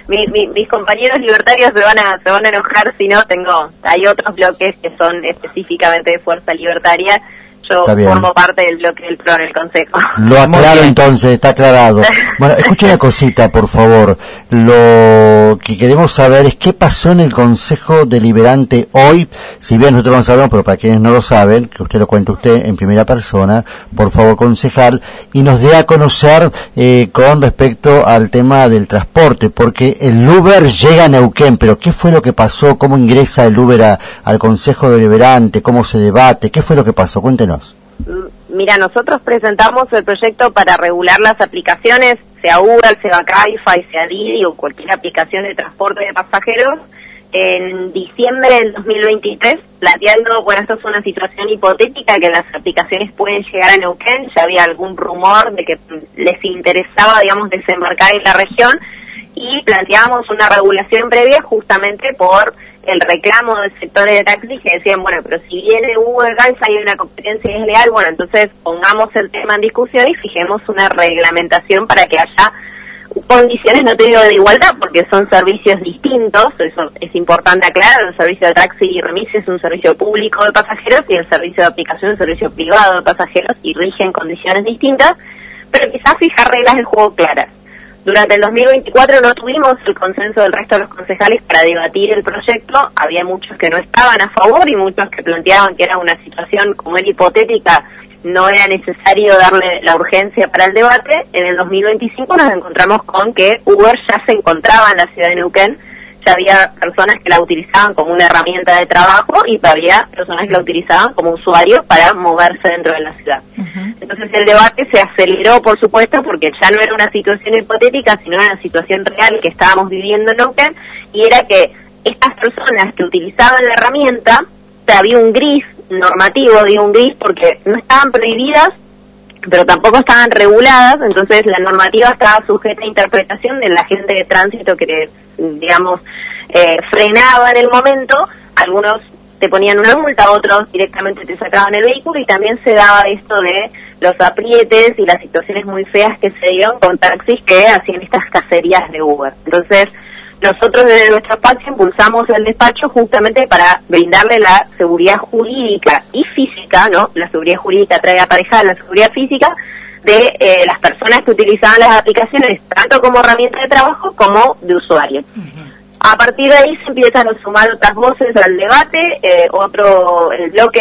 mis compañeros libertarios se van a enojar si no hay otros bloques que son específicamente de Fuerza Libertaria. Yo formo parte del bloque del PRO en el Consejo. Lo aclaro entonces, está aclarado. Bueno, escucha una cosita, por favor. Lo que queremos saber es qué pasó en el Consejo Deliberante hoy. Si bien nosotros lo sabemos, pero para quienes no lo saben, que usted lo cuente usted en primera persona, por favor, concejal, y nos dé a conocer con respecto al tema del transporte, porque el Uber llega a Neuquén, pero ¿qué fue lo que pasó? ¿Cómo ingresa el Uber al Consejo Deliberante? ¿Cómo se debate? ¿Qué fue lo que pasó? Cuéntenos. Mira, nosotros presentamos el proyecto para regular las aplicaciones, sea Uber, sea Cabify, sea Didi o cualquier aplicación de transporte de pasajeros, en diciembre del 2023, planteando, bueno, esto es una situación hipotética que las aplicaciones pueden llegar a Neuquén, ya había algún rumor de que les interesaba, digamos, desembarcar en la región, y planteábamos una regulación previa justamente por el reclamo del sector de taxis que decían, bueno, pero si viene Uber, hay una competencia desleal, bueno, entonces pongamos el tema en discusión y fijemos una reglamentación para que haya condiciones, no te digo de igualdad, porque son servicios distintos, eso es importante aclarar. El servicio de taxi y remis es un servicio público de pasajeros y el servicio de aplicación es un servicio privado de pasajeros y rigen condiciones distintas, pero quizás fijar reglas de juego claras. Durante el 2024 no tuvimos el consenso del resto de los concejales para debatir el proyecto, había muchos que no estaban a favor y muchos que planteaban que era una situación como era hipotética, no era necesario darle la urgencia para el debate. En el 2025 nos encontramos con que Uber ya se encontraba en la ciudad de Neuquén, ya había personas que la utilizaban como una herramienta de trabajo y todavía personas que la utilizaban como usuario para moverse dentro de la ciudad. Entonces el debate se aceleró, por supuesto, porque ya no era una situación hipotética, sino era una situación real que estábamos viviendo en Neuquén, y era que estas personas que utilizaban la herramienta, había un gris normativo, digo un gris porque no estaban prohibidas, pero tampoco estaban reguladas, entonces la normativa estaba sujeta a interpretación de la gente de tránsito que, digamos, frenaba en el momento. Algunos te ponían una multa, otros directamente te sacaban el vehículo, y también se daba esto de los aprietes y las situaciones muy feas que se dieron con taxis que hacían estas cacerías de Uber. Entonces, nosotros desde nuestro espacio impulsamos el despacho justamente para brindarle la seguridad jurídica y física, ¿no? La seguridad jurídica trae aparejada la seguridad física de las personas que utilizaban las aplicaciones, tanto como herramienta de trabajo como de usuario. A partir de ahí se empiezan a sumar otras voces al debate, el bloque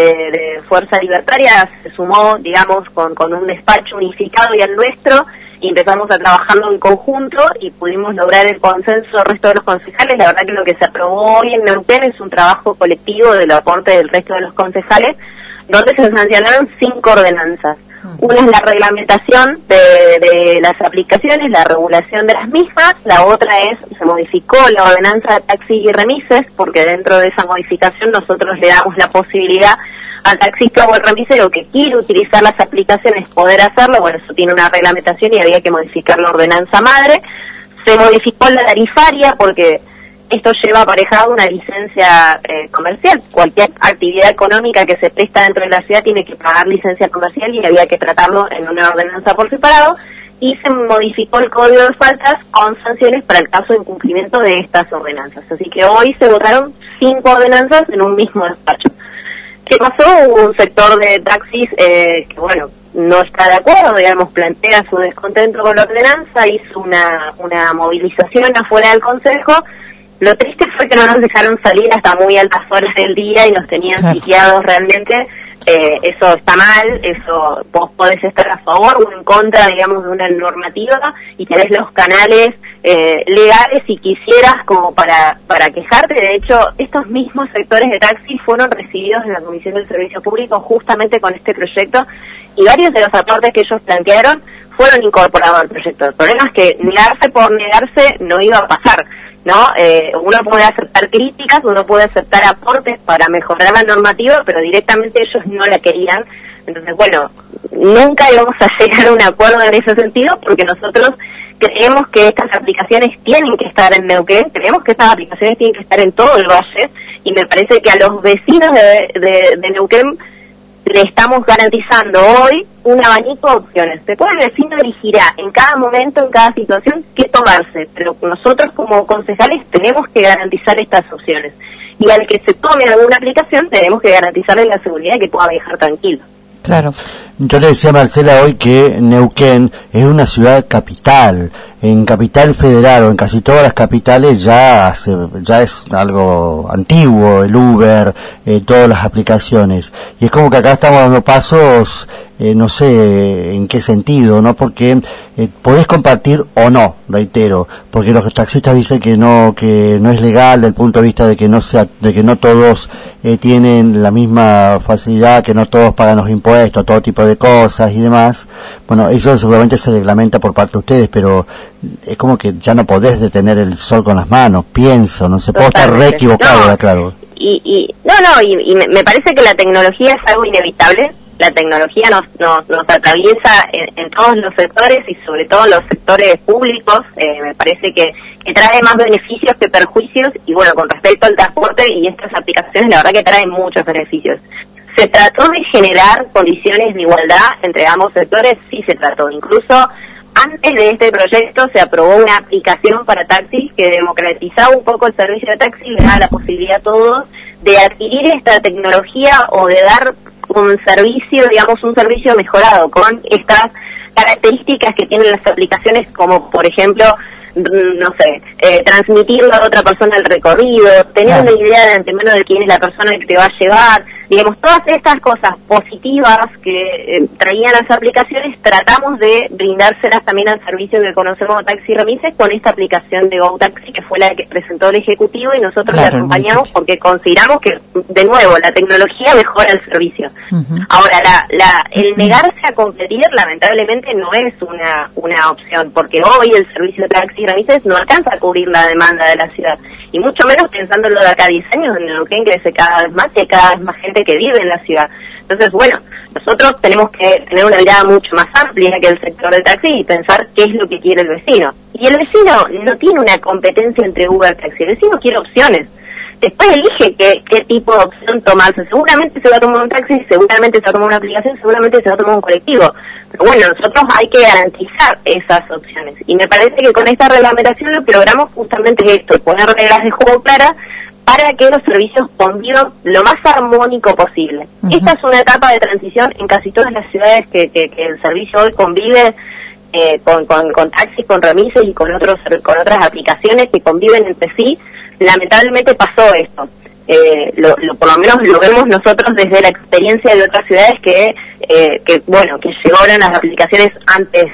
de Fuerza Libertaria se sumó, digamos, con un despacho unificado y al nuestro, y empezamos a trabajarlo en conjunto y pudimos lograr el consenso del resto de los concejales. La verdad que lo que se aprobó hoy en Neuquén es un trabajo colectivo del aporte del resto de los concejales, donde se sancionaron 5 ordenanzas. Una es la reglamentación de las aplicaciones, la regulación de las mismas. La otra se modificó la ordenanza de taxis y remises, porque dentro de esa modificación nosotros le damos la posibilidad al taxista o al remisero que quiere utilizar las aplicaciones poder hacerlo. Bueno, eso tiene una reglamentación y había que modificar la ordenanza madre. Se modificó la tarifaria porque esto lleva aparejado una licencia comercial. Cualquier actividad económica que se presta dentro de la ciudad tiene que pagar licencia comercial y había que tratarlo en una ordenanza por separado. Y se modificó el código de faltas con sanciones para el caso de incumplimiento de estas ordenanzas. Así que hoy se votaron 5 ordenanzas en un mismo despacho. ¿Qué pasó? Hubo un sector de taxis que, bueno, no está de acuerdo, digamos, plantea su descontento con la ordenanza, hizo una movilización afuera del Consejo. Lo triste fue que no nos dejaron salir hasta muy altas horas del día y nos tenían sitiados realmente. Eso está mal, eso vos podés estar a favor o en contra, digamos, de una normativa y tenés los canales legales si quisieras como para quejarte. De hecho, estos mismos sectores de taxi fueron recibidos en la Comisión del Servicio Público justamente con este proyecto y varios de los aportes que ellos plantearon fueron incorporados al proyecto. El problema es que negarse por negarse no iba a pasar, ¿no? Uno puede aceptar críticas, uno puede aceptar aportes para mejorar la normativa, pero directamente ellos no la querían. Entonces, bueno, nunca íbamos a llegar a un acuerdo en ese sentido porque nosotros creemos que estas aplicaciones tienen que estar en Neuquén, creemos que estas aplicaciones tienen que estar en todo el valle y me parece que a los vecinos de Neuquén le estamos garantizando hoy un abanico de opciones. Después el vecino elegirá en cada momento, en cada situación, qué tomarse, pero nosotros como concejales tenemos que garantizar estas opciones. Y al que se tome alguna aplicación tenemos que garantizarle la seguridad de que pueda viajar tranquilo. Claro. Yo le decía a Marcela hoy que Neuquén es una ciudad capital. En Capital Federal o en casi todas las capitales ya es algo antiguo, el Uber, todas las aplicaciones. Y es como que acá estamos dando pasos, no sé en qué sentido, ¿no? Porque podés compartir o no, reitero, porque los taxistas dicen que no es legal desde el punto de vista de que no todos tienen la misma facilidad, que no todos pagan los impuestos, todo tipo de cosas y demás. Bueno, eso seguramente se reglamenta por parte de ustedes, pero es como que ya no podés detener el sol con las manos, pienso, no se puede estar re equivocado, no, claro. Y me parece que la tecnología es algo inevitable. La tecnología nos atraviesa en todos los sectores y sobre todo en los sectores públicos. Me parece que trae más beneficios que perjuicios. Y bueno, con respecto al transporte y estas aplicaciones, la verdad que traen muchos beneficios. ¿Se trató de generar condiciones de igualdad entre ambos sectores? Sí se trató. Incluso antes de este proyecto se aprobó una aplicación para taxis que democratizaba un poco el servicio de taxi y le daba la posibilidad a todos de adquirir esta tecnología o de dar un servicio, digamos, un servicio mejorado con estas características que tienen las aplicaciones, como por ejemplo, no sé, transmitirle a otra persona el recorrido, tener una idea de antemano de quién es la persona que te va a llevar, digamos, todas estas cosas positivas que traían las aplicaciones, tratamos de brindárselas también al servicio que conocemos como Taxi Remises con esta aplicación de GoTaxi, que fue la que presentó el Ejecutivo, y nosotros le acompañamos porque consideramos que, de nuevo, la tecnología mejora el servicio. Ahora, el negarse a competir, lamentablemente, no es una opción, porque hoy el servicio de Taxi Remises no alcanza a cubrir la demanda de la ciudad, y mucho menos pensándolo de acá a 10 años, en Neuquén crece cada vez más y hay cada vez más gente que vive en la ciudad. Entonces, bueno, nosotros tenemos que tener una mirada mucho más amplia que el sector del taxi y pensar qué es lo que quiere el vecino. Y el vecino no tiene una competencia entre Uber y taxi, el vecino quiere opciones. Después elige qué tipo de opción tomarse. Seguramente se va a tomar un taxi, seguramente se va a tomar una aplicación, seguramente se va a tomar un colectivo. Pero bueno, nosotros hay que garantizar esas opciones. Y me parece que con esta reglamentación lo que logramos justamente es esto, poner reglas de juego claras para que los servicios convivan lo más armónico posible. Esta es una etapa de transición en casi todas las ciudades que el servicio hoy convive con taxis, con remises y con otras aplicaciones que conviven entre sí. Lamentablemente pasó esto. Por lo menos lo vemos nosotros desde la experiencia de otras ciudades que llegaron las aplicaciones antes.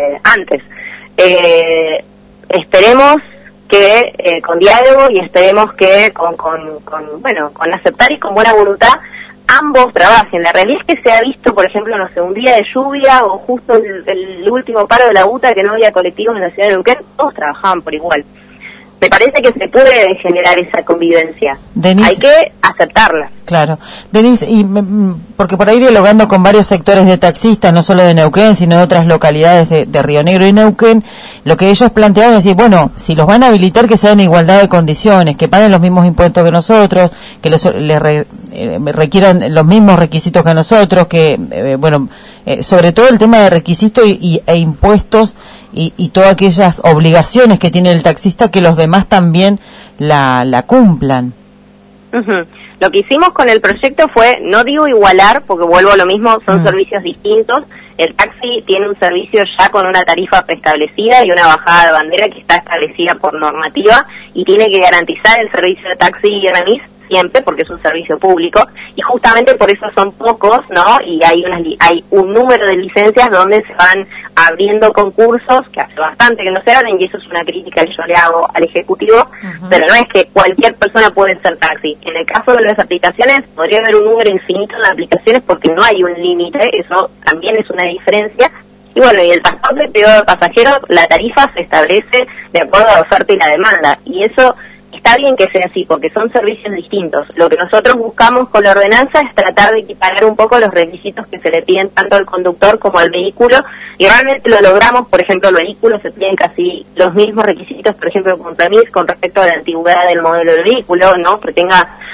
Esperemos que con diálogo y esperemos que con aceptar y con buena voluntad ambos trabajen. La realidad es que se ha visto, por ejemplo, no sé, un día de lluvia o justo el último paro de la UTA, que no había colectivos en la ciudad de Neuquén, todos trabajaban por igual. Me parece que se puede generar esa convivencia. Denise, hay que aceptarla. Claro. Denise, porque por ahí dialogando con varios sectores de taxistas, no solo de Neuquén, sino de otras localidades de Río Negro y Neuquén, lo que ellos planteaban es decir, bueno, si los van a habilitar, que sea en igualdad de condiciones, que paguen los mismos impuestos que nosotros, que les requieran los mismos requisitos que nosotros, que, sobre todo el tema de requisitos e impuestos y todas aquellas obligaciones que tiene el taxista, que los demás también la cumplan. Lo que hicimos con el proyecto fue, no digo igualar, porque vuelvo a lo mismo, son servicios distintos. El taxi tiene un servicio ya con una tarifa preestablecida y una bajada de bandera que está establecida por normativa y tiene que garantizar el servicio de taxi y remis siempre, porque es un servicio público, y justamente por eso son pocos, ¿no? Y hay un número de licencias donde se van abriendo concursos, que hace bastante que no se abren, y eso es una crítica que yo le hago al Ejecutivo, pero no es que cualquier persona puede ser taxi. En el caso de las aplicaciones, podría haber un número infinito de aplicaciones porque no hay un límite, eso también es una diferencia. Y bueno, y el transporte privado de pasajeros, la tarifa se establece de acuerdo a la oferta y la demanda, y eso está bien que sea así, porque son servicios distintos. Lo que nosotros buscamos con la ordenanza es tratar de equiparar un poco los requisitos que se le piden tanto al conductor como al vehículo, y realmente lo logramos. Por ejemplo, los vehículos se piden casi los mismos requisitos, por ejemplo, con respecto a la antigüedad del modelo del vehículo, ¿no? Que tenga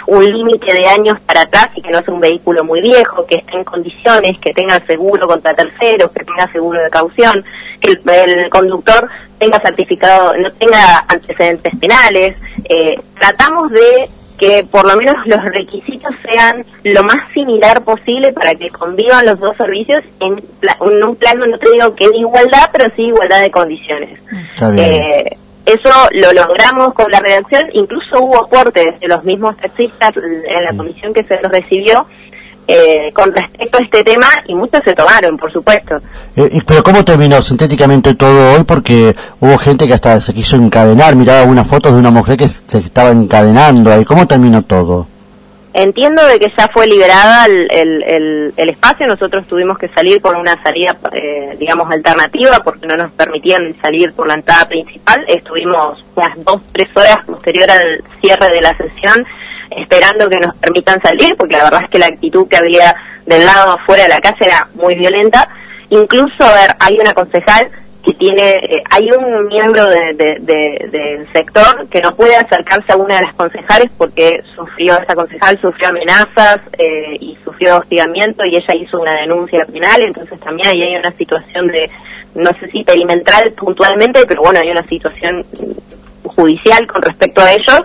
un límite de años para atrás y que no sea un vehículo muy viejo, que esté en condiciones, que tenga seguro contra terceros, que tenga seguro de caución, que el conductor tenga certificado, no tenga antecedentes penales. Tratamos de que por lo menos los requisitos sean lo más similar posible para que convivan los dos servicios en un plano, no te digo que de igualdad, pero sí igualdad de condiciones. Está bien. Eso lo logramos con la redacción, incluso hubo aportes de los mismos taxistas en la comisión que se los recibió con respecto a este tema, y muchos se tomaron, por supuesto. Pero ¿cómo terminó sintéticamente todo hoy? Porque hubo gente que hasta se quiso encadenar, miraba algunas fotos de una mujer que se estaba encadenando ahí. ¿Cómo terminó todo? Entiendo de que ya fue liberada el espacio. Nosotros tuvimos que salir por una salida, digamos, alternativa, porque no nos permitían salir por la entrada principal. Estuvimos unas 2-3 horas posterior al cierre de la sesión esperando que nos permitan salir, porque la verdad es que la actitud que había del lado afuera de la calle era muy violenta. Incluso, hay una concejal que tiene, hay un miembro del sector que no puede acercarse a una de las concejales porque esa concejal sufrió amenazas y sufrió hostigamiento, y ella hizo una denuncia penal. Entonces también ahí hay una situación de, no sé si perimetral puntualmente, pero bueno, hay una situación judicial con respecto a ellos.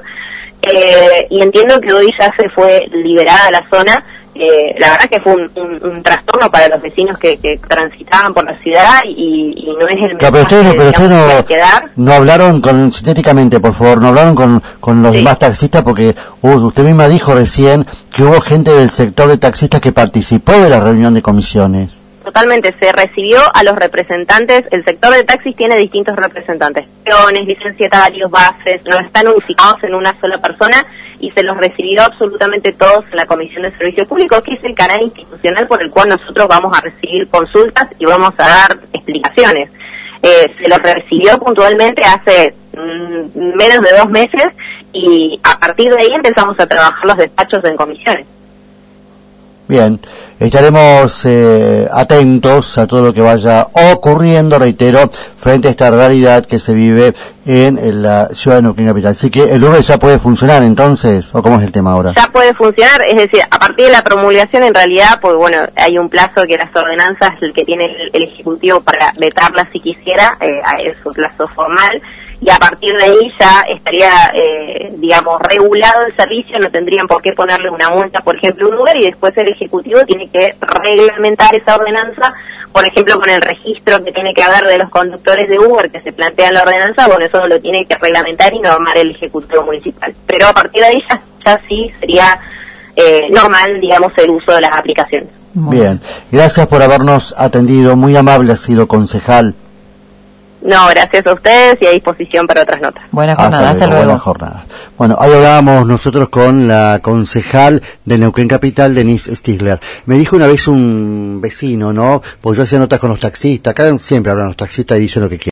Y entiendo que hoy ya se fue liberada la zona. La verdad que fue un trastorno para los vecinos que transitaban por la ciudad, y no es el pero ustedes no hablaron sintéticamente, por favor, no hablaron con los demás taxistas, porque usted misma dijo recién que hubo gente del sector de taxistas que participó de la reunión de comisiones. Totalmente, se recibió a los representantes. El sector de taxis tiene distintos representantes, peones, licenciatarios, bases, no están unificados en una sola persona, y se los recibió absolutamente todos en la Comisión de Servicio Público, que es el canal institucional por el cual nosotros vamos a recibir consultas y vamos a dar explicaciones. Se los recibió puntualmente hace menos de 2 meses, y a partir de ahí empezamos a trabajar los despachos en comisiones. Bien, estaremos atentos a todo lo que vaya ocurriendo, reitero, frente a esta realidad que se vive en la ciudad de Neuquén Capital. Así que el lunes ya puede funcionar entonces, ¿o cómo es el tema ahora? Ya puede funcionar, es decir, a partir de la promulgación en realidad, pues bueno, hay un plazo que las ordenanzas, el que tiene el Ejecutivo para vetarlas si quisiera, es un plazo formal. Y a partir de ahí ya estaría, digamos, regulado el servicio, no tendrían por qué ponerle una multa, por ejemplo, un Uber, y después el Ejecutivo tiene que reglamentar esa ordenanza, por ejemplo, con el registro que tiene que haber de los conductores de Uber que se plantea en la ordenanza. Bueno, eso lo tiene que reglamentar y normar el Ejecutivo Municipal. Pero a partir de ahí ya sí sería normal, digamos, el uso de las aplicaciones. Bien, gracias por habernos atendido, muy amable ha sido, concejal. No, gracias a ustedes y a disposición para otras notas. Buena jornada, hasta luego. Buena jornada. Bueno, ahí hablábamos nosotros con la concejal de Neuquén Capital, Denise Stigler. Me dijo una vez un vecino, ¿no? Porque yo hacía notas con los taxistas, acá siempre hablan los taxistas y dicen lo que quieren.